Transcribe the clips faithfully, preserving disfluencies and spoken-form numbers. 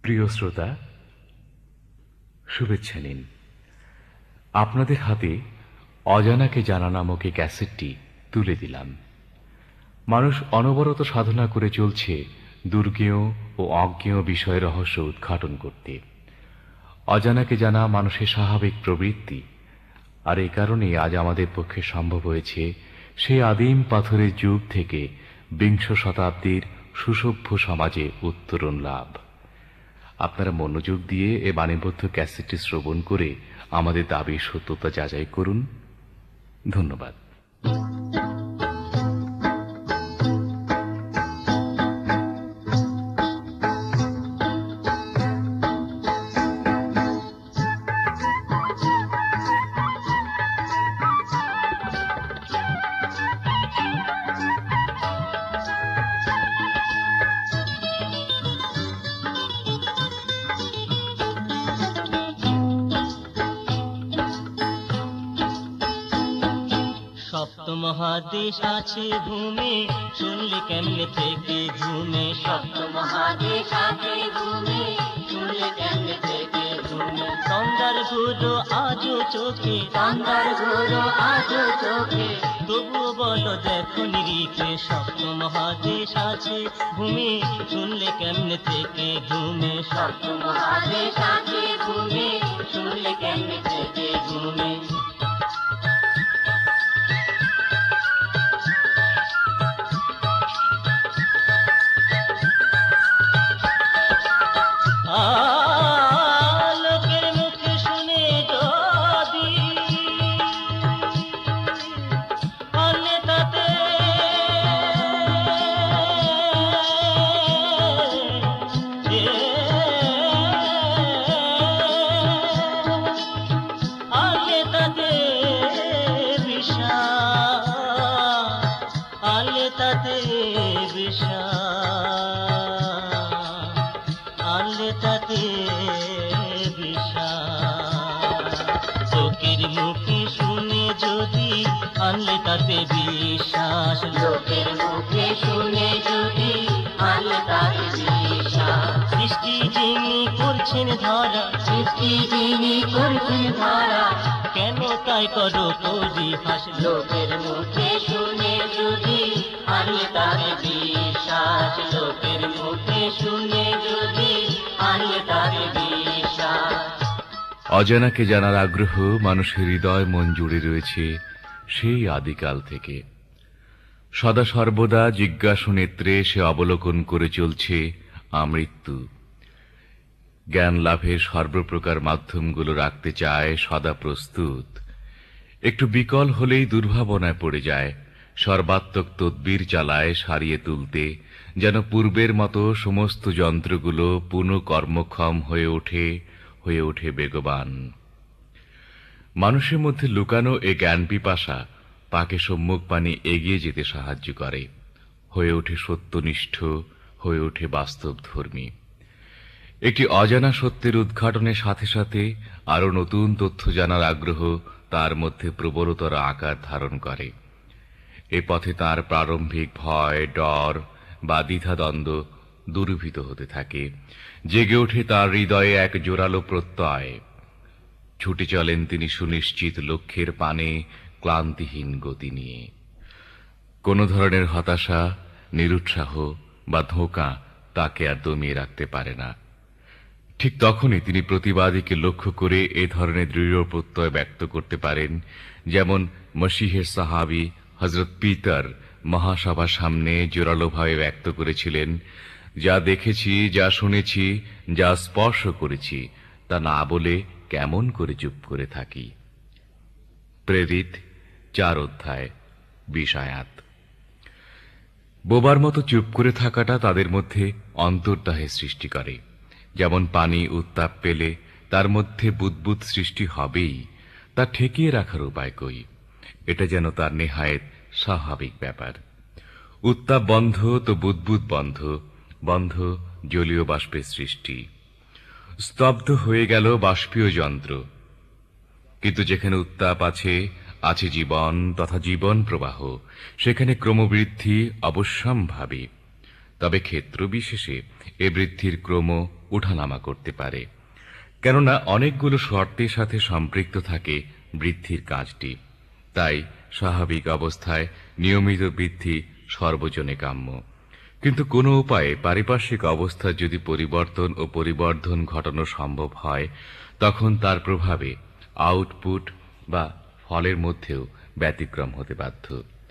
প্রিয় শ্রোতা, শুভেচ্ছা নিন। আপনাদের হাতে অজানাকে জানা নামক এই ক্যাসেটটি তুলে দিলাম। মানুষ অনবরত সাধনা করে চলছে দুর্গেয় ও অজ্ঞেয় বিষয়ের রহস্য উদ্ঘাটন করতে। অজানাকে জানা মানুষের স্বাভাবিক প্রবৃত্তি, আর এই কারণেই আজ আমাদের পক্ষে সম্ভব হয়েছে সেই আদিম পাথরের যুগ থেকে বিংশ শতাব্দীর সুসভ্য সমাজে উত্তরণ লাভ। আপনারা মনোযোগ দিয়ে এ বাণীবদ্ধ ক্যাসেটটি শ্রবণ করে আমাদের দাবির সত্যতা যাচাই করুন। ধন্যবাদ। মহাদেশ আছে ভূমে, শুনলে কেমনে থেকে ঘুমে। সপ্ত মহাদেশ আছে ভূমে, শুনলে কেমনে থেকে ঘুমে। তন্দার ঘুরো আজও চোখে, তন্দার ঘুরো আজও চোখে, তবুও বলো দেখো নিরিখে। সপ্ত মহাদেশ আছে ভূমে, শুনলে কেমনে থেকে ঘুমে। সপ্ত মহাদেশ আছে ভূমে, শুনলে কেমনে থেকে ঘুমে। লোকের মুখে শুনে যদি আনে তাতে আলে তাতে বিষাদ, আলে তাতে বিষাদ, আনলে তাতে বিষাদ। লোকের মুখে শুনে যদি আনলে তাতে বিশ্বাস, লোকের মুখে শুনে যদি আনলে তাতে বিশ্বাস। সৃষ্টি যিনি করছেন ধরা, সৃষ্টি যিনি করছেন ধরা, কেন তাই করো পরিহাস। লোকের মুখে শুনে যদি আনলে তাতে বিশ্বাস, লোকের মুখে শুনে যদি আনলে তাতে বিশ্বাস। অজানাকে জানার আগ্রহ মানুষের হৃদয় মন জুড়ে রয়েছে সেই আদিকাল থেকে। সদা সর্বদা জিজ্ঞাসু নেত্রে সে অবলোকন করে চলছে আমৃত্যু। জ্ঞান লাভের সর্বপ্রকার মাধ্যমগুলো রাখতে চায় সদা প্রস্তুত। একটু বিকল হলেই দুর্ভাবনায় পড়ে যায়, সর্বাত্মক তদবির চালায় সারিয়ে তুলতে, যেন পূর্বের মতো সমস্ত যন্ত্রগুলো পুনঃ কর্মক্ষম হয়ে ওঠে হয়ে ওঠে বেগবান। মানুষের মধ্যে লুকানো এ জ্ঞান পিপাসা তাকে সম্মুখ পানে এগিয়ে যেতে সাহায্য করে, হয়ে ওঠে সত্যনিষ্ঠ, হয়ে ওঠে বাস্তবধর্মী। একটি অজানা সত্যের উদ্ঘাটনের সাথে সাথে আরো নতুন তথ্য জানার আগ্রহ তার মধ্যে প্রবলতর আকার ধারণ করে। এ পথে তার প্রারম্ভিক ভয়, ডর বা দ্বিধাদ্বন্দ্ব দূরীভূত হতে থাকে। জেগে ওঠে তার হৃদয়ে এক জোরালো প্রত্যয়। ছুটে চলেন তিনি সুনিশ্চিত লক্ষ্যের পানে ক্লান্তিহীন গতি নিয়ে। কোন ধরনের হতাশা, নিরুৎসাহ বা ধোঁকা তাকে আর দমিয়ে রাখতে পারে না। ঠিক তখনই তিনি প্রতিবাদীকে লক্ষ্য করে এ ধরনের দৃঢ় প্রত্যয় ব্যক্ত করতে পারেন, যেমন মসিহের সাহাবী হযরত পিতর মহাসভার সামনে জোরালোভাবে ব্যক্ত করেছিলেন, যা দেখেছি, যা শুনেছি, যা স্পর্শ করেছি, তা না বলে কেমন করে চুপ করে থাকি। প্রেরিত চার অধ্যায় বিশ আয়াত। বোবার মতো চুপ করে থাকাটা তাদের মধ্যে অন্তর্দাহের সৃষ্টি করে। যেমন পানি উত্তাপ পেলে তার মধ্যে বুদবুদ সৃষ্টি হবেই, তা ঠেকিয়ে রাখার উপায় কই। এটা যেন তার নেহায়েত স্বাভাবিক ব্যাপার। উত্তাপ বন্ধ তো বুদবুদ বন্ধ, বন্ধ জলীয় বাষ্পের সৃষ্টি। স্তব্ধ হয়ে গেল বাষ্পীয় যন্ত্র। কিন্তু যেখানে উত্তাপ আছে, আছে জীবন তথা জীবন প্রবাহ, সেখানে ক্রমবৃদ্ধি অবশ্যম্ভাবী। তবে ক্ষেত্র বিশেষে এ বৃদ্ধির ক্রম ওঠানামা করতে পারে, কেননা অনেকগুলো শর্তের সাথে সম্পৃক্ত থাকে বৃদ্ধির কাজটি। তাই স্বাভাবিক অবস্থায় নিয়মিত বৃদ্ধি সর্বজনে কাম্য, কিন্তু কোনো উপায়ে পারিপার্শ্বিক অবস্থার যদি পরিবর্তন ও পরিবর্ধন ঘটানো সম্ভব হয়, তখন তার প্রভাবে আউটপুট বা ফলের মধ্যেও ব্যতিক্রম হতে বাধ্য।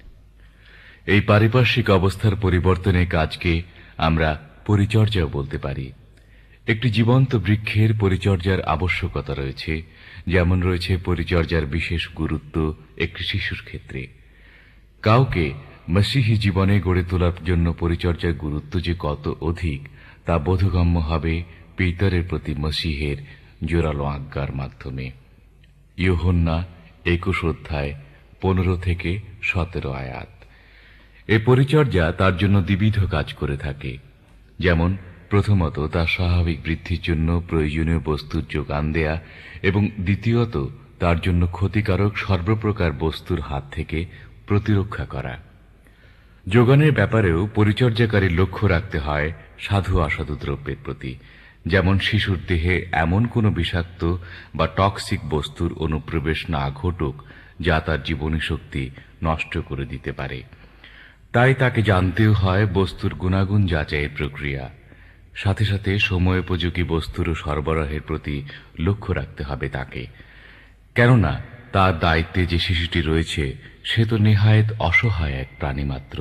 এই পারিপার্শ্বিক অবস্থার পরিবর্তনের কাজকে আমরা পরিচর্যাও বলতে পারি। একটি জীবন্ত বৃক্ষের পরিচর্যার আবশ্যকতা রয়েছে, যেমন রয়েছে পরিচর্যার বিশেষ গুরুত্ব একটি শিশুর ক্ষেত্রে। কাউকে মসিহি জীবনে গড়ে তোলার জন্য পরিচর্যার গুরুত্ব যে কত অধিক তা বোধগম্য হবে পিতরের প্রতি মসিহের জোরালো আজ্ঞার মাধ্যমে। ইউহান্না একুশ অধ্যায় পনেরো থেকে সতেরো আয়াত। এ পরিচর্যা তার জন্য দ্বিবিধ কাজ করে থাকে, যেমন প্রথমত তার স্বাভাবিক বৃদ্ধির জন্য প্রয়োজনীয় বস্তুর যোগান দেয়া এবং দ্বিতীয়ত তার জন্য ক্ষতিকারক সর্বপ্রকার বস্তুর হাত থেকে প্রতিরক্ষা করা। যোগানের ব্যাপারেও পরিচর্যাকারী লক্ষ্য রাখতে হয় সাধু অসাধু দ্রব্যের প্রতি, যেমন শিশুর দেহে এমন কোনো বিষাক্ত বা টক্সিক বস্তুর অনুপ্রবেশ না ঘটুক যা তার জীবনী শক্তি নষ্ট করে দিতে পারে। তাই তাকে জানতেও হয় বস্তুর গুণাগুণ যাচাইয়ের প্রক্রিয়া, সাথে সাথে সময়োপযোগী বস্তুর সরবরাহের প্রতি লক্ষ্য রাখতে হবে তাকে, কেননা তার দায়িত্বে যে শিশুটি রয়েছে সে তো নেহায়েত অসহায় এক প্রাণী মাত্র,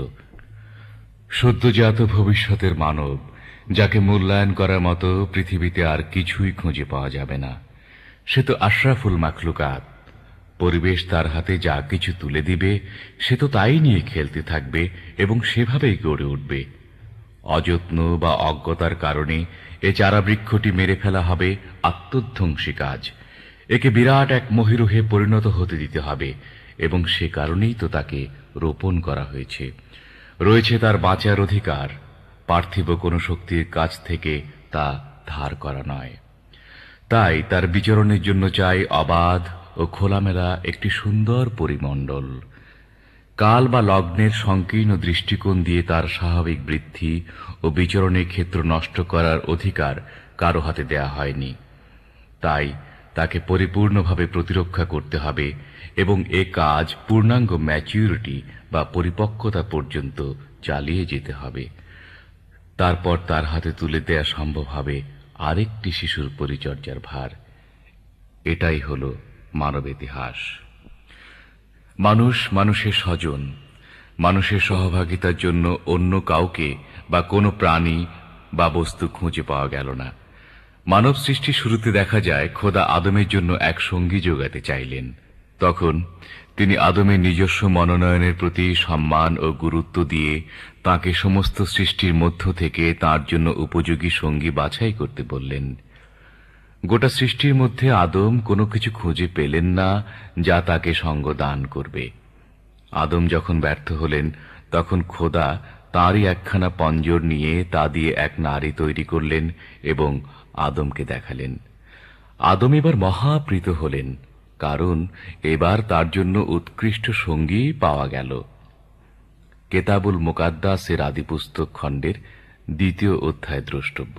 সদ্যজাত ভবিষ্যতের মানব, যাকে মূল্যায়ন করার মতো পৃথিবীতে আর কিছুই খুঁজে পাওয়া যাবে না। সে তো আশরাফুল মাখলুকাত। পরিবেশ তার হাতে যা কিছু তুলে দিবে সে তো তাই নিয়ে খেলতে থাকবে এবং সেভাবেই গড়ে উঠবে। অযত্ন বা অজ্ঞতার কারণে এ চারা বৃক্ষটি মেরে ফেলা হবে আত্মধ্বংসী কাজ। একে বিরাট এক মহিরুহে পরিণত হতে দিতে হবে এবং সে কারণেই তো তাকে রোপণ করা হয়েছে। রয়েছে তার বাঁচার অধিকার, পার্থিব কোনো শক্তির কাছ থেকে তা ধার করা নয়। তাই তার বিচরণের জন্য চাই অবাধ ও খোলামেলা একটি সুন্দর পরিমণ্ডল। কাল বা লগ্নের সংকীর্ণ দৃষ্টিকোণ দিয়ে তার স্বাভাবিক বৃদ্ধি ও বিচরণের ক্ষেত্র নষ্ট করার অধিকার কারো হাতে দেয়া হয়নি। তাই তাকে পরিপূর্ণভাবে প্রতিরক্ষা করতে হবে এবং এ কাজ পূর্ণাঙ্গ ম্যাচিউরিটি বা পরিপক্কতা পর্যন্ত চালিয়ে যেতে হবে। তারপর তার হাতে তুলে দেয়া সম্ভব হবে আরেকটি শিশুর পরিচর্যার ভার। এটাই হল মানব ইতিহাস। মানুষ মানুষের স্বজন, মানুষের সহভাগিতার জন্য অন্য কাউকে বা কোনো প্রাণী বা বস্তু খুঁজে পাওয়া গেল না। মানব সৃষ্টি শুরুতে দেখা যায় খোদা আদমের জন্য এক সঙ্গী যোগাতে চাইলেন। তখন তিনি আদমের নিজস্ব মনোনয়নের প্রতি সম্মান ও গুরুত্ব দিয়ে তাকে সমস্ত সৃষ্টির মধ্য থেকে তার জন্য উপযোগী সঙ্গী বাছাই করতে বললেন। গোটা সৃষ্টির মধ্যে আদম কোনো কিছু খুঁজে পেলেন না যা তাকে সঙ্গ দান করবে। আদম যখন ব্যর্থ হলেন তখন খোদা তাঁরই একখানা পঞ্জর নিয়ে তা দিয়ে এক নারী তৈরি করলেন এবং আদমকে দেখালেন। আদম এবার মহাপ্রীত হলেন, কারণ এবার তার জন্য উৎকৃষ্ট সঙ্গী পাওয়া গেল। কেতাবুল মুকাদ্দাসের আদিপুস্তক খণ্ডের দ্বিতীয় অধ্যায় দ্রষ্টব্য।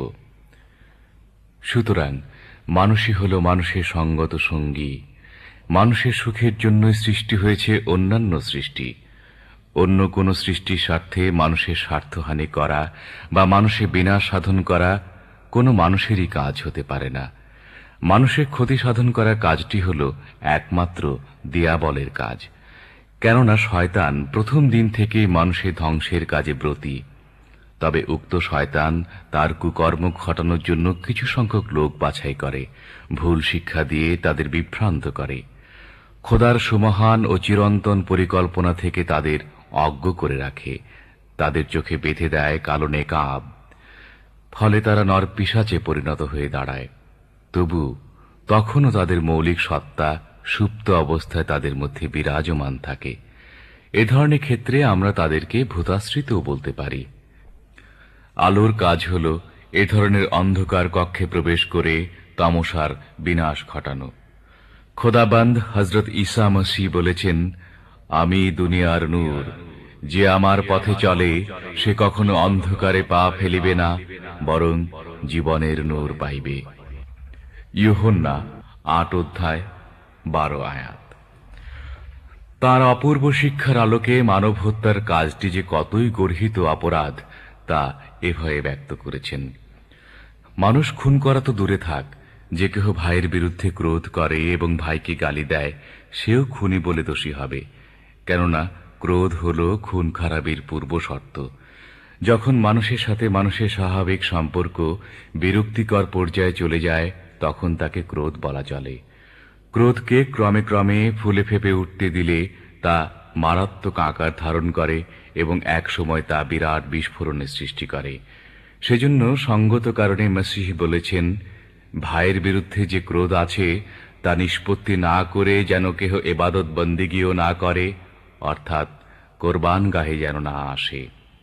সুতরাং মানুষই হল মানুষের সঙ্গত সঙ্গী। মানুষের সুখের জন্য সৃষ্টি হয়েছে অন্যান্য সৃষ্টি। অন্য কোন সৃষ্টির স্বার্থে মানুষের স্বার্থহানি করা বা মানুষের বিনাশ সাধন করা কোনো মানুষেরই কাজ হতে পারে না। মানুষের ক্ষতি সাধন করার কাজটি হল একমাত্র দিয়াবলের কাজ, কেননা শয়তান প্রথম দিন থেকেই মানুষের ধ্বংসের কাজে ব্রতী। তবে উক্ত শয়তান তার কুকর্ম ঘটানোর জন্য কিছু সংখ্যক লোক বাছাই করে, ভুল শিক্ষা দিয়ে তাদের বিভ্রান্ত করে, খোদার সুমহান ও চিরন্তন পরিকল্পনা থেকে তাদের অজ্ঞ করে রাখে, তাদের চোখে বেঁধে দেয় কালো নেকাব। ফলে তারা নরপিশাচে পরিণত হয়ে দাঁড়ায়। তবু তখনও তাদের মৌলিক সত্তা সুপ্ত অবস্থায় তাদের মধ্যে বিরাজমান থাকে। এ ধরনের ক্ষেত্রে আমরা তাদেরকে ভূতাশ্রিতও বলতে পারি। আলোর কাজ হল এ ধরনের অন্ধকার কক্ষে প্রবেশ করে তামসার বিনাশ ঘটানো। খোদাবান্দ হযরত ঈসা মসীহ বলেছেন, আমি দুনিয়ার নূর, যে আমার পথে চলে সে কখনো অন্ধকারে পা ফেলিবে না, বরং জীবনের নূর পাইবে। ইউহান্না আট অধ্যায় বারো আয়াত। তার অপূর্ব শিক্ষার আলোকে মানব হত্যার কাজটি যে কতই গর্হিত অপরাধ তা এভাবে ব্যক্ত করেছেন। মানুষ খুন করা তো দূরে থাক, যে কেহ ভাইয়ের বিরুদ্ধে ক্রোধ করে এবং ভাইকে গালি দেয় সেও খুনি বলে দোষী হবে, কেননা ক্রোধ হল খুন খারাপির পূর্ব শর্ত। যখন মানুষের সাথে মানুষের স্বাভাবিক সম্পর্ক বিরক্তিকর পর্যায়ে চলে যায় তখন তাকে ক্রোধ বলা চলে। ক্রোধকে ক্রমে ক্রমে ফুলে ফেপে উঠতে দিলে তা মারাত্মক আকার ধারণ করে এবং এক সময় তা বিরাট বিস্ফোরণের সৃষ্টি করে। সেজন্য সঙ্গত কারণে মসীহ বলেছেন, ভাইয়ের বিরুদ্ধে যে ক্রোধ আছে তা নিষ্পত্তি না করে যেন কেহ ইবাদত বন্দিগিও না করে, অর্থাৎ কোরবান গাহে যেন না আসে।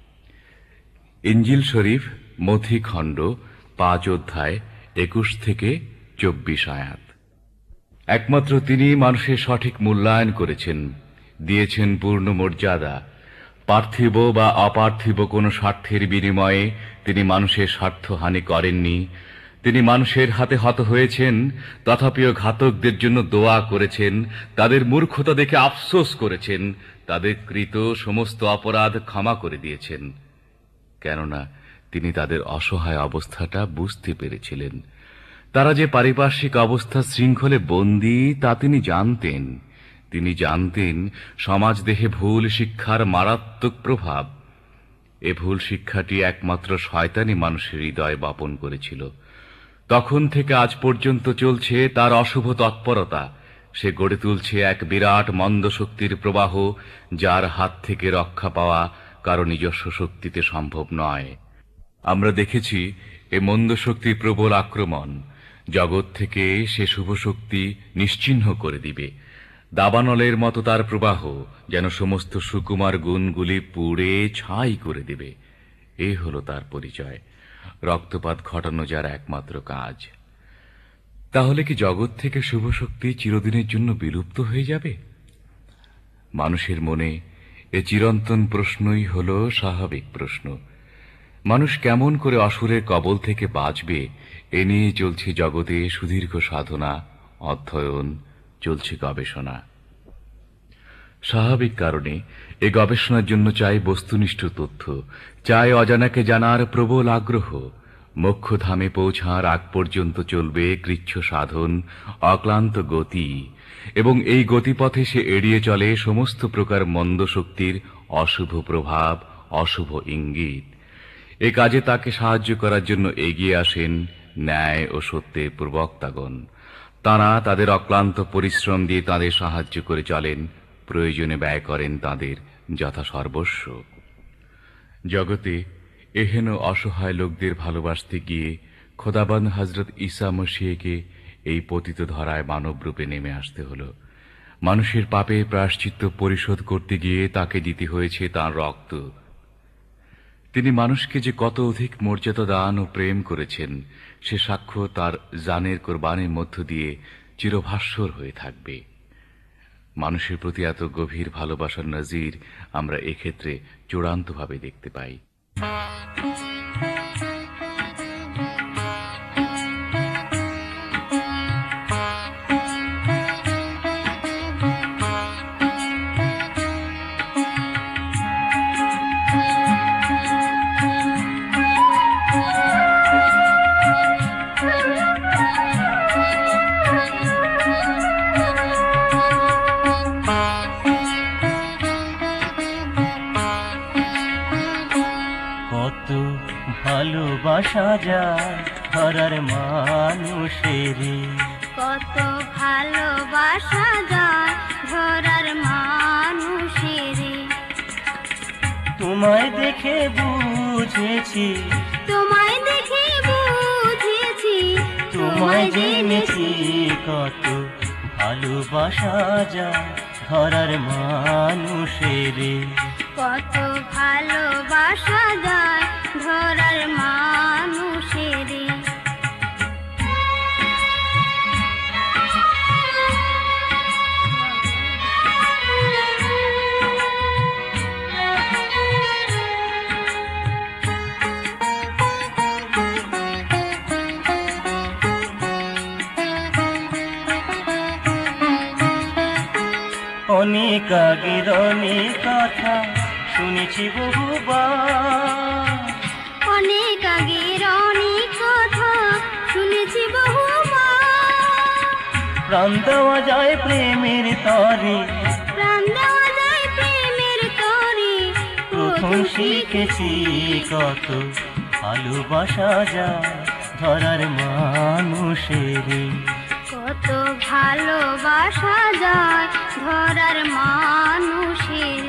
ইনজিল শরীফ মথি খণ্ড পাঁচ অধ্যায় একুশ থেকে চব্বিশ আয়াত। একমাত্র তিনি মানুষের সঠিক মূল্যায়ন করেছেন, দিয়েছেন পূর্ণ মর্যাদা। পার্থিব বা অপার্থিব কোন স্বার্থের বিনিময়ে তিনি মানুষের স্বার্থহানি করেননি। তিনি মানুষের হাতে হত হয়েছেন, তথাপিও ঘাতকদের জন্য দোয়া করেছেন, তাদের মূর্খতা দেখে আফসোস করেছেন, তাদের কৃত সমস্ত অপরাধ ক্ষমা করে দিয়েছেন, কেননা তিনি তাদের অসহায় অবস্থাটা বুঝতে পেরেছিলেন। তারা যে পারিপার্শ্বিক অবস্থা শৃঙ্খলে বন্দী তা তিনি জানতেন। তিনি জানতেন সমাজ দেহে ভুল শিক্ষার মারাত্মক প্রভাব। এ ভুল শিক্ষাটি একমাত্র শয়তানি মানুষের হৃদয় বপন করেছিল। তখন থেকে আজ পর্যন্ত চলছে তার অশুভ তৎপরতা। সে গড়ে তুলছে এক বিরাট মন্দ শক্তির প্রবাহ, যার হাত থেকে রক্ষা পাওয়া কারো নিজস্ব শক্তিতে সম্ভব নয়। আমরা দেখেছি এ মন্দ শক্তির প্রবল আক্রমণ। জগৎ থেকে সে শুভ শক্তি নিশ্চিহ্ন করে দিবে। দাবানলের মতো তার প্রবাহ যেন সমস্ত সুকুমার গুণগুলি পুড়ে ছাই করে দিবে। এই হল তার পরিচয়, রক্তপাত ঘটানো যার একমাত্র কাজ। তাহলে কি জগৎ থেকে শুভ শক্তি চিরদিনের জন্য বিলুপ্ত হয়ে যাবে? মানুষের মনে এ চিরন্তন প্রশ্নই হল স্বাভাবিক প্রশ্ন। মানুষ কেমন করে অসুরের কবল থেকে বাঁচবে এ নিয়ে চলছে জগতে সুদীর্ঘ সাধনা, অধ্যয়ন, চলছে গবেষণা। স্বাভাবিক কারণে এ গবেষণার জন্য চাই বস্তুনিষ্ঠ তথ্য, চাই অজানাকে জানার প্রবল আগ্রহ। মোক্ষধামে পৌঁছার আগ পর্যন্ত চলবে কৃচ্ছ সাধন, অক্লান্ত গতি, এবং এই গতিপথে সে এড়িয়ে চলে সমস্ত প্রকার মন্দ শক্তির অশুভ প্রভাব, অশুভ ইঙ্গিত। এ কাজে তাকে সাহায্য করার জন্য এগিয়ে আসেন ন্যায় ও সত্যের প্রবক্তাগণ। তাঁরা তাদের অক্লান্ত পরিশ্রম দিয়ে তাদের সাহায্য করে চলেন, প্রয়োজনে ব্যয় করেন তাদের যথাসর্বস্ব। জগতে এহেন অসহায় লোকদের ভালোবাসতে গিয়ে খোদাবন্দ হযরত ঈসা মসীহকে এই পতিত ধরায় মানবরূপে নেমে আসতে হল। মানুষের পাপে প্রায়শ্চিত্ত পরিশোধ করতে গিয়ে তাকে দিতে হয়েছে তাঁর রক্ত। তিনি মানুষকে যে কত অধিক মর্যাদা দান ও প্রেম করেছেন সে সাক্ষ্য তার জানের কোরবানির মধ্য দিয়ে চিরভাস্বর হয়ে থাকবে। মানুষের প্রতি এত গভীর ভালোবাসার নজির আমরা এক্ষেত্রে চূড়ান্তভাবে দেখতে পাই। ভালোবাসা যায় ধরার মানুষের, কত ভালোবাসা যায় ধরার মানুষের। তোমায় দেখে বুঝেছি, তোমায় দেখে বুঝেছি, তোমায় জেনেছি কত ভালোবাসা যায় ধরার মানুষের, কত ভালোবাসা যায় ধরার মানুষের। অনেক আগের অনেক কথা শুনেছি বহুবার, অনেক আগের অনেক কথা শুনেছি বহুবার। প্রাণ দেওয়া যায় প্রেমের তরে, প্রাণ দেওয়া যায় প্রেমের তরে, প্রথম শিখেছি কত ভালোবাসা যায় ধরার মানুষের। কত ভালোবাসা যায় ধরার মানুষের।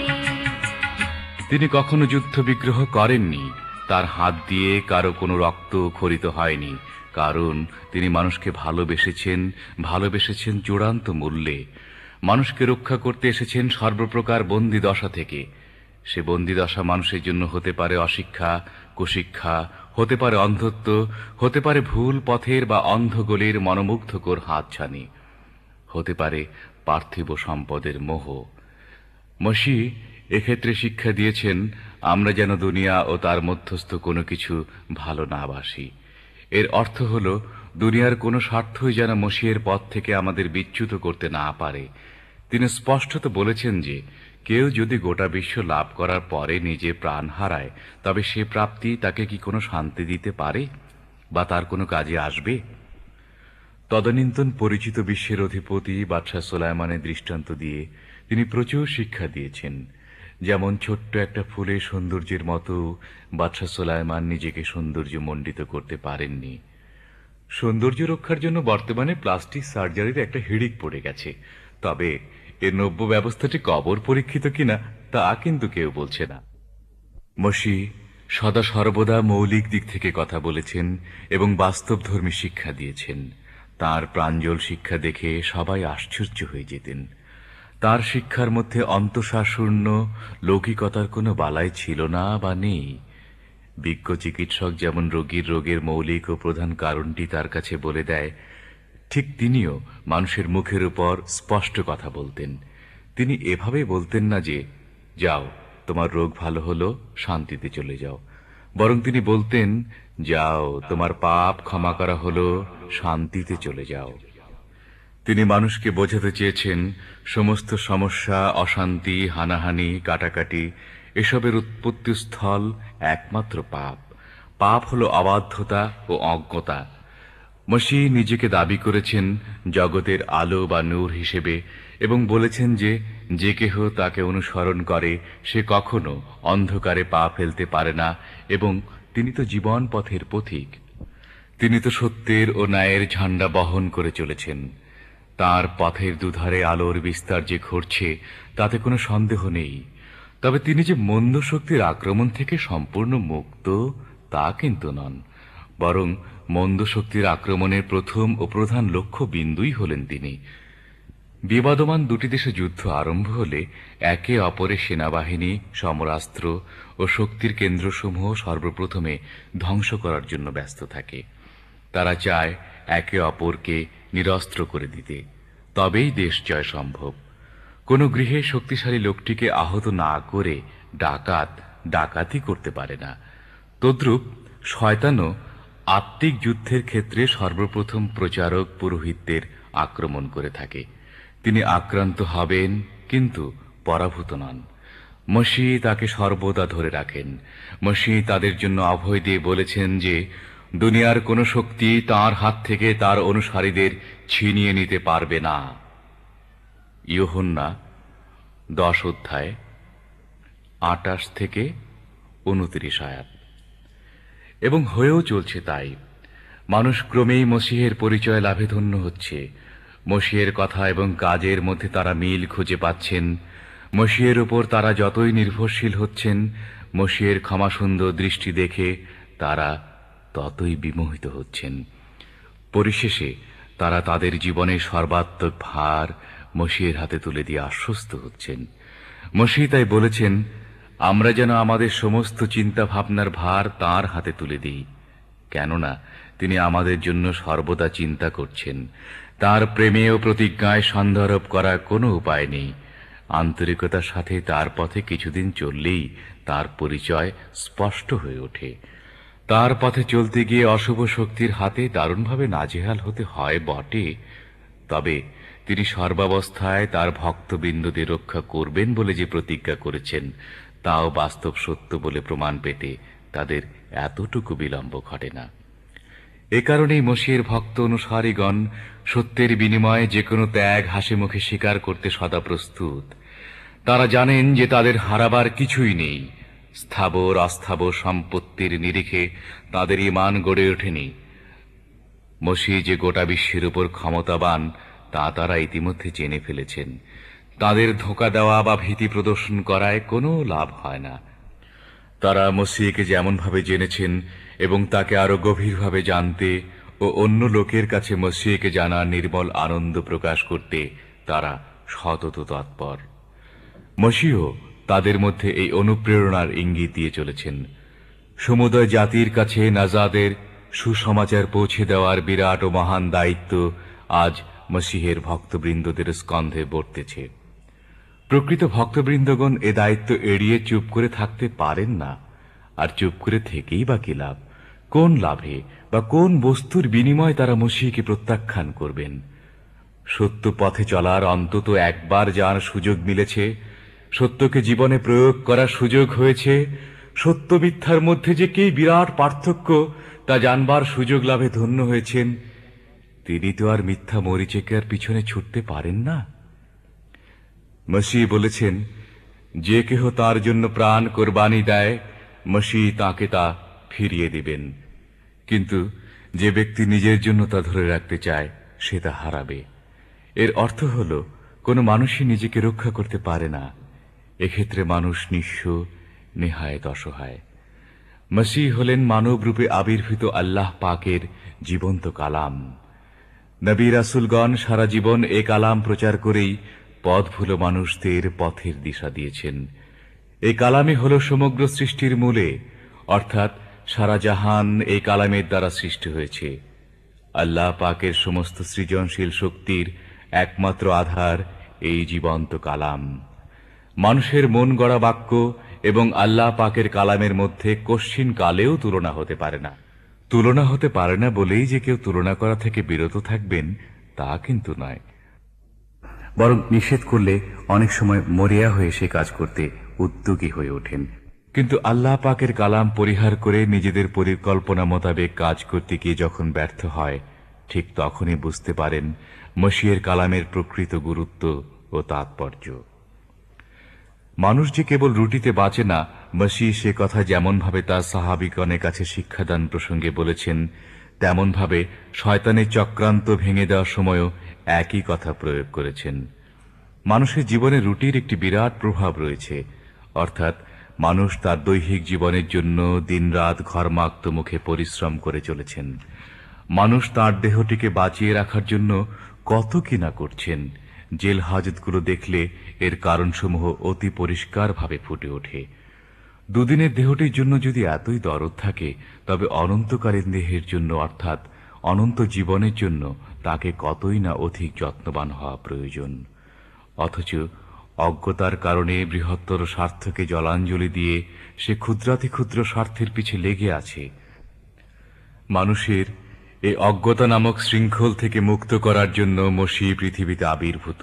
তিনি কখনো যুদ্ধ বিগ্রহ করেননি, তার হাত দিয়ে কারো কোনো রক্ত খরিত হয়নি, কারণ তিনি মানুষকে ভালোবেসেছেন, ভালোবেসেছেন চূড়ান্ত মূল্যে। মানুষকে রক্ষা করতে এসেছেন সর্বপ্রকার বন্দী দশা থেকে। সে বন্দী দশা মানুষের জন্য হতে পারে অশিক্ষা, কুশিক্ষা, হতে পারে অন্ধত্ব, হতে পারে ভুল পথের বা অন্ধগলির মনোমুগ্ধকর হাতছানি, হতে পারে পার্থিব সম্পদের মোহ। মসিহ এক্ষেত্রে শিক্ষা দিয়েছেন আমরা যেন দুনিয়া ও তার মধ্যস্থ কোনো কিছু ভালো না বাসি। এর অর্থ হল দুনিয়ার কোনো স্বার্থই যেন মসিহের পথ থেকে আমাদের বিচ্যুত করতে না পারে। তিনি স্পষ্টত বলেছেন যে কেউ যদি গোটা বিশ্ব লাভ করার পরে নিজে প্রাণ হারায়, তবে সে প্রাপ্তি তাকে কি কোনো শান্তি দিতে পারে বা তার কোনো কাজে আসবে? তদানীন্তন পরিচিত বিশ্বের অধিপতি বাদশাহ সুলাইমানের দৃষ্টান্ত দিয়ে তিনি প্রচুর শিক্ষা দিয়েছেন। যেমন ছোট্ট একটা ফুলের সৌন্দর্যের মতো বাদশাহ সুলাইমান নিজেকে সৌন্দর্য মণ্ডিত করতে পারেননি। সৌন্দর্য রক্ষার জন্য বর্তমানে প্লাস্টিক সার্জারির একটা হিড়িক পড়ে গেছে, তবে এর নব্য ব্যবস্থাটি কবর পরীক্ষিত কিনা তা কিন্তু কেউ বলছে না। মসিহ সদা সর্বদা মৌলিক দিক থেকে কথা বলেছেন এবং বাস্তবধর্মী শিক্ষা দিয়েছেন। তার প্রাঞ্জল শিক্ষা দেখে সবাই আশ্চর্য হয়ে যেতেন। তার শিক্ষার মধ্যে অন্তঃসারশূন্য লৌকিকতার কোনো বালাই ছিল না বা নেই। বিজ্ঞ চিকিৎসক যেমন রোগীর রোগের মৌলিক ও প্রধান কারণটি তার কাছে বলে দেয়, ঠিক তিনিও মানুষের মুখের উপর স্পষ্ট কথা বলতেন। তিনি এভাবে বলতেন না যে যাও তোমার রোগ ভালো হলো, শান্তিতে চলে যাও, বরং তিনি বলতেন যাও তোমার পাপ ক্ষমা করা হলো, শান্তিতে চলে যাও। তিনি মানুষকে বোঝাতে চেয়েছেন সমস্ত সমস্যা, অশান্তি, হানাহানি, কাটাকাটি এসবের উৎপত্তিস্থল একমাত্র পাপ। পাপ হলো অবাধ্যতা ও অজ্ঞতা। মসিহ নিজেকে দাবি করেছেন জগতের আলো বা নূর হিসেবে এবং বলেছেন যে যে কেহ তাকে অনুসরণ করে সে কখনো অন্ধকারে পা ফেলতে পারে না, এবং তিনি তো জীবন পথের পথিক। তিনি তো সত্যের ও ন্যায়ের ঝান্ডা বহন করে চলেছেন। তার পথের দুধারে আলোর বিস্তার যে ঘটছে তাতে কোনো সন্দেহ নেই। তবে তিনি যে মন্দ শক্তির আক্রমণ থেকে সম্পূর্ণ মুক্ত তা কিন্তু নন, বরং মন্দ শক্তির আক্রমণের প্রথম ও প্রধান লক্ষ্য বিন্দুই হলেন তিনি। বিবাদমান দুটি দেশে যুদ্ধ আরম্ভ হলে একে অপরের সেনাবাহিনী, সমরাস্ত্র ও শক্তির কেন্দ্রসমূহ সর্বপ্রথমে ধ্বংস করার জন্য ব্যস্ত থাকে। তারা চায় একে অপরকে নিরস্ত্র করে দিতে, তবেই দেশ জয় সম্ভব। কোন গৃহে শক্তিশালী লোকটিকে আহত না করে ডাকাত ডাকাতি করতে পারে না। তদ্রূপ শয়তানও আত্মিক যুদ্ধের ক্ষেত্রে সর্বপ্রথম প্রচারক পুরোহিতদের আক্রমণ করে থাকে। তিনি আক্রান্ত হবেন কিন্তু পরাভূত নন। মসিহ তাকে সর্বদা ধরে রাখেন। মসিহ তাদের জন্য অভয় দিয়ে বলেছেন যে দুনিয়ার কোন শক্তি তার হাত থেকে তার অনুসারীদের ছিনিয়ে নিতে পারবে না। ইয়োহানা দশ অধ্যায় আটাশ থেকে উনত্রিশ আয়াত। এবং হয়েও চলছে তাই। মানুষ ক্রমেই মসিহের পরিচয় লাভে ধন্য হচ্ছে। মসিহের কথা এবং কাজের মধ্যে তারা মিল খুঁজে পাচ্ছেন। মসিহের উপর তারা যতই নির্ভরশীল হচ্ছেন, মসিহের ক্ষমাসুন্দর দৃষ্টি দেখে তারা ততই বিমোহিত হচ্ছেন। পরিশেষে তারা তাদের জীবনের সর্বাত্মক ভার মসিহের হাতে তুলে দিয়ে আশ্বস্ত হচ্ছেন। মসিহ তাই বলেছেন, আমরা যেন আমাদের সমস্ত চিন্তা ভাবনার ভার তাঁর হাতে তুলে দিই, কেননা তিনি আমাদের জন্য সর্বদা চিন্তা করছেন। তার প্রেমে ও প্রতিজ্ঞায় সন্দেহারোপ করার কোনো উপায় নেই। আন্তরিকতার সাথে তার পথে কিছুদিন চললেই তার পরিচয় স্পষ্ট হয়ে ওঠে। তার পথে চলতে গিয়ে অশুভ শক্তির হাতে দারুণভাবে নাজেহাল হতে হয় বটে, তবে তিনি সর্বাবস্থায় তার ভক্তবৃন্দদের রক্ষা করবেন বলে যে প্রতিজ্ঞা করেছেন, তাও বাস্তব সত্য বলে প্রমাণ পেতে তাদের এতটুকু বিলম্ব ঘটে না। এ কারণেই মসিহের ভক্ত অনুসারীগণ সত্যের বিনিময়ে যে কোনো ত্যাগ হাসি মুখে স্বীকার করতে সদা প্রস্তুত। তারা জানেন যে তাদের হারাবার কিছুই নেই। স্থাবর অস্থাবর সম্পত্তির নিরিখে তাদের ঈমান গড়ে ওঠেনি। মসিহ যে গোটা বিশ্বের উপর ক্ষমতাবান তা তারা ইতিমধ্যে জেনে ফেলেছেন। তাদের ধোঁকা দেওয়া বা ভীতি প্রদর্শন করায় কোনো লাভ হয় না। তারা মসিহকে যেমনভাবে জেনেছেন এবং তাকে আরো গভীরভাবে জানতে ও অন্য লোকের কাছে মসিহকে জানার নির্মল আনন্দ প্রকাশ করতে তারা সতত তৎপর। মসিহ তাদের মধ্যে এই অনুপ্রেরণার ইঙ্গিত দিয়ে চলেছেন। সমুদয় জাতির কাছে নাজাদের সুসমাচার পৌঁছে দেওয়ার বিরাট ও মহান দায়িত্ব আজ মসিহের ভক্তবৃন্দদের স্কন্ধে বর্তেছে। প্রকৃত ভক্তবৃন্দগণ এ দায়িত্ব এড়িয়ে চুপ করে থাকতে পারেন না। আর চুপ করে থেকেই বা কি লাভ? কোন লাভে বা কোন বস্তুর বিনিময়ে তারা মসিহকে প্রত্যাখ্যান করবেন? সত্য পথে চলার অন্তত একবার যার সুযোগ মিলেছে, সত্যকে জীবনে প্রয়োগ করার সুযোগ হয়েছে, সত্য মিথ্যার মধ্যে যে কি বিরাট পার্থক্য তা জানবার সুযোগ লাভে ধন্য হয়েছেন, তিনি তো আর মিথ্যা মরিচিকার পিছনে ছুটতে পারেন না। মসিহ বলেছেন, যে কেহ তার জন্য প্রাণ কোরবানি দেয়, মসিহ তাকে তা ফিরিয়ে দিবেন। কিন্তু যে ব্যক্তি নিজের জন্য তা ধরে রাখতে চায়, সে তা হারাবে। এর অর্থ হল, কোনো মানুষই নিজেকে রক্ষা করতে পারে না। এক্ষেত্রে মানুষ নিঃস্ব, নেহায়েত অসহায়। মসিহ হলেন মানব রূপে আবির্ভূত আল্লাহ পাকের জীবন্ত কালাম। নবী রাসূলগণ সারা জীবন এ কালাম প্রচার করেই পথভুলো মানুষদের পথের দিশা দিয়েছেন। এই কালামই হল সমগ্র সৃষ্টির মূলে, অর্থাৎ সারা জাহান এই কালামের দ্বারা সৃষ্টি হয়েছে। আল্লাহ পাকের সমস্ত সৃজনশীল শক্তির একমাত্র আধার এই জীবন্ত কালাম। মানুষের মন গড়া বাক্য এবং আল্লাহ পাকের কালামের মধ্যে কশ্চিন কালেও তুলনা হতে পারে না। তুলনা হতে পারে না বলেই যে কেউ তুলনা করা থেকে বিরত থাকবেন তা কিন্তু নয়, বরং নিষেধ করলে অনেক সময় মরিয়া হয়ে সে কাজ করতে উদ্যোগী হয়ে ওঠেন। কিন্তু আল্লাহ পাকের কালাম পরিহার করে নিজেদের পরিকল্পনা মোতাবেক কাজ করতে গিয়ে যখন ব্যর্থ হয়, ঠিক তখনই বুঝতে পারেন মসিহের কালামের প্রকৃত গুরুত্ব ও তাৎপর্য। মানুষ যে কেবল রুটিতে বাঁচে না, মসিহ সে কথা যেমনভাবে তার সাহাবিগণের কাছে শিক্ষাদান প্রসঙ্গে বলেছেন, তেমনভাবে শয়তানের চক্রান্ত ভেঙে দেওয়ার সময়ও একই কথা প্রয়োগ করেছেন। মানুষের জীবনে রুটির একটি বিরাট প্রভাব রয়েছে, অর্থাৎ মানুষ তার দৈহিক জীবনের জন্য দিনরাত ঘর্মাক্ত মুখে পরিশ্রম করে চলেছেন। মানুষ তার দেহটিকে বাঁচিয়ে রাখার জন্য কত কি না করছেন। জেল হাজতগুলো দেখলে এর কারণসমূহ অতি পরিষ্কারভাবে ফুটে ওঠে। দুদিনের দেহটির জন্য যদি এতই দরদ থাকে, তবে অনন্তকালীন দেহের জন্য অর্থাৎ অনন্ত জীবনের জন্য তাকে কতই না অধিক যত্নবান হওয়া প্রয়োজন। অথচ অজ্ঞতার কারণে বৃহত্তর স্বার্থকে জলাঞ্জলি দিয়ে সে ক্ষুদ্রাতি ক্ষুদ্র স্বার্থের পিছে লেগে আছে। মানুষের এই অজ্ঞতা নামক শৃঙ্খল থেকে মুক্ত করার জন্য মসিহ পৃথিবীতে আবির্ভূত।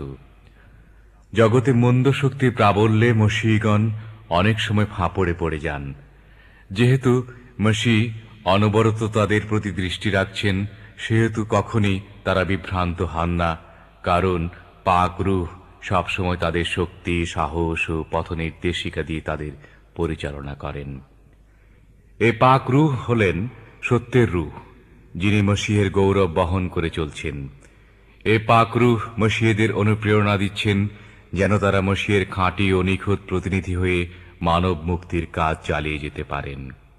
জগতে মন্দ শক্তির প্রাবল্যে মসিহগণ অনেক সময় ফাঁপড়ে পড়ে যান। যেহেতু মসিহ অনবরত তাদের প্রতি দৃষ্টি রাখছেন, সেহেতু কখনই তারা বিভ্রান্ত হন না, কারণ পাক রূহ সবসময় তাদের শক্তি, সাহস ও পথনির্দেশিকা দিয়ে তাদের পরিচালনা করেন। এই পাক রূহ হলেন সত্যের রূহ, যিনি মসিহের গৌরব বহন করে চলছেন। এই পাক রূহ মসিহদের অনুপ্রেরণা দিচ্ছেন, যেন তারা মসিহের খাঁটি ও নিখুঁত প্রতিনিধি হয়ে মানব মুক্তির কাজ চালিয়ে যেতে পারেন।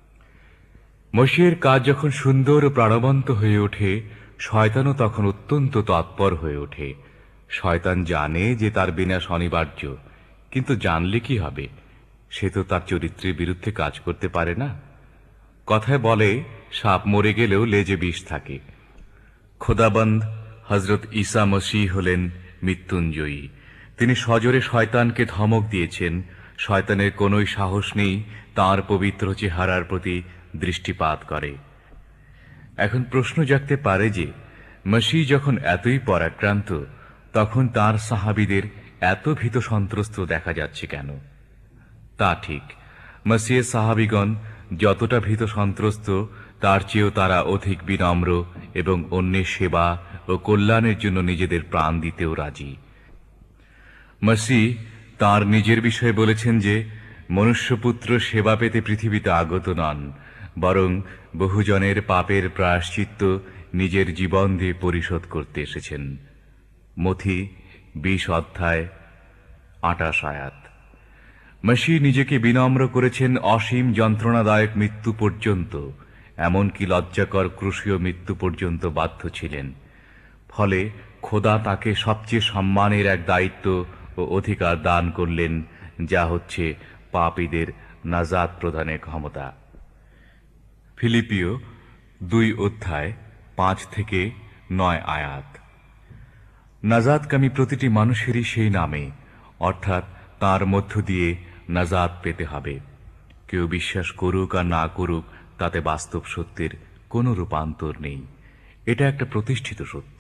মসিহের কাজ যখন সুন্দর ও প্রাণবন্ত হয়ে ওঠে, শয়তানও তখন অত্যন্ত তৎপর হয়ে ওঠে। শয়তান জানে যে তার বিনাশ অনিবার্য, কিন্তু জানলে কি হবে? সে তো তার চরিত্রের বিরুদ্ধে কাজ করতে পারে না। কথায় বলে, সাপ মরে গেলেও লেজে বিষ থাকে। খোদাবন্দ হযরত ঈসা মসীহ হলেন মৃত্যুঞ্জয়ী। তিনি সজোরে শয়তানকে ধমক দিয়েছেন। শয়তানের কোনোই সাহস নেই তাঁর পবিত্র চেহারার প্রতি দৃষ্টিপাত করে। এখন প্রশ্ন জাগতে পারে যে, মসীহ যখন এতই পরাক্রান্ত, তখন তার সাহাবীদের এত ভীত সন্ত্রস্ত দেখা যাচ্ছে কেন? তা ঠিক, মসিহে সাহাবীগণ যতটা ভীত সন্ত্রস্ত তার চেয়েও তারা অধিক বিনম্র এবং অন্যের সেবা ও কল্যাণের জন্য নিজেদের প্রাণ দিতেও রাজি। মসিহ তাঁর নিজের বিষয়ে বলেছেন যে মনুষ্যপুত্র সেবা পেতে পৃথিবীতে আগত নন, বরং বহুজনের পাপের প্রায়শ্চিত্ত নিজের জীবন দিয়ে পরিশোধ করতে এসেছেন। মথি বিশ অধ্যায় আটাশ আয়াত। মসিহ নিজেকে বিনম্র করেছেন অসীম যন্ত্রণাদায়ক মৃত্যু পর্যন্ত, এমনকি লজ্জাকর ক্রুশীয় মৃত্যু পর্যন্ত বাধ্য ছিলেন। ফলে খোদা তাকে সবচেয়ে সম্মানের এক দায়িত্ব ও অধিকার দান করলেন, যা হচ্ছে পাপীদের নাজাত প্রদানের ক্ষমতা। ফিলিপিও দুই অধ্যায় পাঁচ থেকে নয় আয়াত। নাজাতকামী প্রতিটি মানুষেরই সেই নামে, অর্থাৎ তার মধ্য দিয়ে নাজাত পেতে হবে। কেউ বিশ্বাস করুক আর না করুক, তাতে বাস্তব সত্যের কোনো রূপান্তর নেই। এটা একটা প্রতিষ্ঠিত সত্য।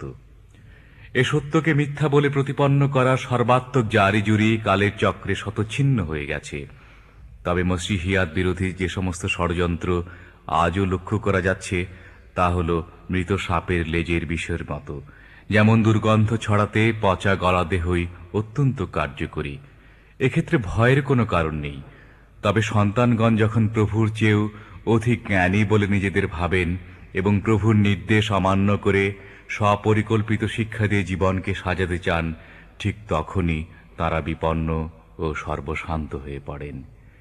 এ সত্যকে মিথ্যা বলে প্রতিপন্ন করা সর্বাত্মক জারি জুরি কালের চক্রে শতচ্ছিন্ন হয়ে গেছে। তবে মসিহিয়াত বিরোধী যে সমস্ত ষড়যন্ত্র আজও লক্ষ্য করা যাচ্ছে, তা হল মৃত সাপের লেজের বিষের মতো, যেমন দুর্গন্ধ ছড়াতে পচা গলা দেহই অত্যন্ত কার্যকরী। এক্ষেত্রে ভয়ের কোনো কারণ নেই। তবে সন্তানগণ যখন প্রভুর চেয়েও অধিক জ্ঞানী বলে নিজেদের ভাবেন এবং প্রভুর নির্দেশ অমান্য করে স্বপরিকল্পিত শিক্ষা দিয়ে জীবনকে সাজাতে চান, ঠিক তখনই তারা বিপন্ন ও সর্বশান্ত হয়ে পড়েন।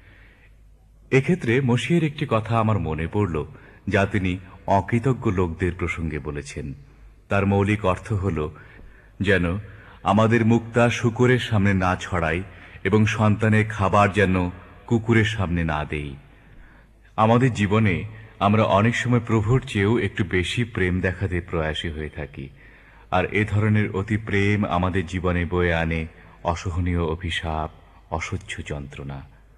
এক্ষেত্রে মসিহের একটি কথা আমার মনে পড়ল, যা তিনি অকৃতজ্ঞ লোকদের প্রসঙ্গে বলেছেন। তার মৌলিক অর্থ হল যেন আমাদের মুক্তা শূকরের সামনে না ছড়াই এবং সন্তানের খাবার যেন কুকুরের সামনে না দেই। আমাদের জীবনে আমরা অনেক সময় প্রভুর চেয়েও একটু বেশি প্রেম দেখাতে প্রয়াসী হয়ে থাকি, আর এ ধরনের অতি প্রেম আমাদের জীবনে বয়ে আনে অসহনীয় অভিশাপ, অসহ্য যন্ত্রণা।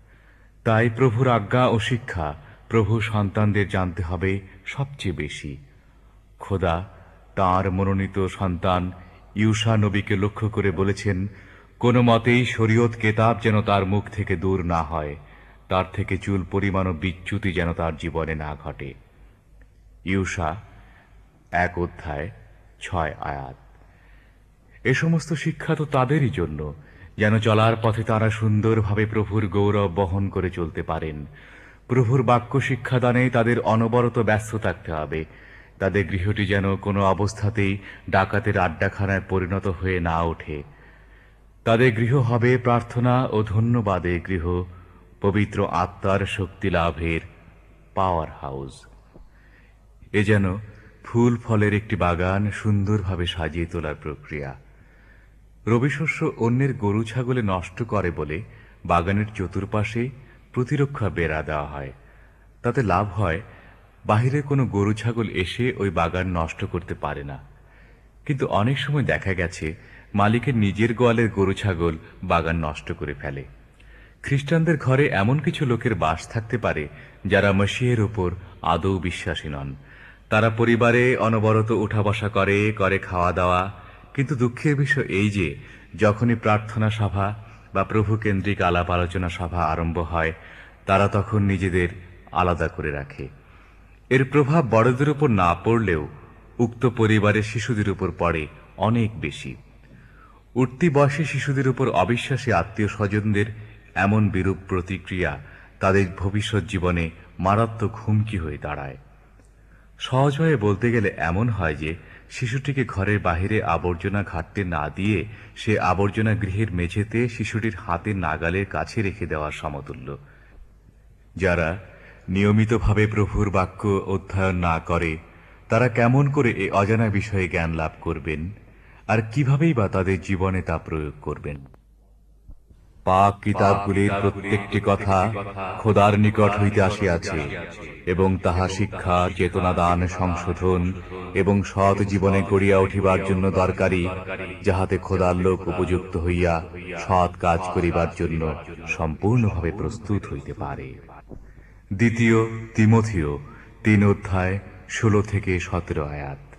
তাই প্রভুর আজ্ঞা ও শিক্ষা প্রভু সন্তানদের জানতে হবে সবচেয়ে বেশি। খোদা তাঁর মনোনীত সন্তান ইউসা নবীকে লক্ষ্য করে বলেছেন, কোনো মতেই শরীয়ত কেতাব যেন তার মুখ থেকে দূর না হয়, তার থেকে চুল পরিমাণও বিচ্যুতি যেন তার জীবনে না ঘটে। ইউসা এক অধ্যায় ছয় আয়াত। এ সমস্ত শিক্ষা তো তাদেরই জন্য, যেন চলার পথে তারা সুন্দরভাবে প্রভুর গৌরব বহন করে চলতে পারেন। প্রভুর বাক্য শিক্ষাদানে তাদের অনবরত ব্যস্ত থাকতে হবে। তাদের গৃহটি যেন কোনো অবস্থাতেই ডাকাতের আড্ডাখানায় পরিণত হয়ে না ওঠে। তাদের গৃহ হবে প্রার্থনা ও ধন্যবাদের গৃহ, পবিত্র আত্মার শক্তি লাভের পাওয়ার হাউস। এ যেন ফুল ফলের একটি বাগান সুন্দরভাবে সাজিয়ে তোলার প্রক্রিয়া। রবিশস্য অন্যের গরু ছাগলে নষ্ট করে বলে বাগানের চতুর্পাশে প্রতিরক্ষা বেড়া দেওয়া হয়। তাতে লাভ হয়, বাহিরে কোনো গরু ছাগল এসে ওই বাগান নষ্ট করতে পারে না। কিন্তু অনেক সময় দেখা গেছে মালিকের নিজের গোয়ালের গরু ছাগল বাগান নষ্ট করে ফেলে। খ্রিস্টানদের ঘরে এমন কিছু লোকের বাস থাকতে পারে যারা মসিহের উপর আদৌ বিশ্বাসী নন। তারা পরিবারে অনবরত উঠা বসা করে করে খাওয়া দাওয়া, কিন্তু দুঃখের বিষয় এই যে যখনই প্রার্থনা সভা বা প্রভু কেন্দ্রিক আলাপ আলোচনা সভা আরম্ভ হয়, তারা তখন নিজেদের আলাদা করে রাখে। এর প্রভাব বড়দের উপর না পড়লেও উক্ত পরিবারের শিশুদের উপর পড়ে অনেক বেশি। উঠতি বয়সী শিশুদের উপর অবিশ্বাসী আত্মীয় স্বজনদের এমন বিরূপ প্রতিক্রিয়া তাদের ভবিষ্যৎ জীবনে মারাত্মক হুমকি হয়ে দাঁড়ায়। সহজভাবে বলতে গেলে এমন হয় যে শিশুটিকে ঘরের বাহিরে আবর্জনা ঘাটতে না দিয়ে সে আবর্জনা গৃহের মেঝেতে শিশুটির হাতের নাগালের কাছে রেখে দেওয়ার সমতুল্য। যারা নিয়মিতভাবে প্রভুর বাক্য অধ্যয়ন না করে, তারা কেমন করে এই অজানা বিষয়ে জ্ঞান লাভ করবেন, আর কিভাবেই বা তাদের জীবনে তা প্রয়োগ করবেন? পাক কিতাবগুলির প্রত্যেকটি কথা খোদার নিকট হইতে আসিয়াছে এবং তাহা শিক্ষা, চেতনাদান, সংশোধন এবং সৎ জীবনে গড়িয়া উঠিবার জন্য দরকারি, যাহাতে খোদার লোক উপযুক্ত হইয়া সৎ কাজ করিবার জন্য সম্পূর্ণভাবে প্রস্তুত হইতে পারে। দ্বিতীয় তিমোথেয় তিন অধ্যায় ষোলো থেকে সতেরো আয়াত।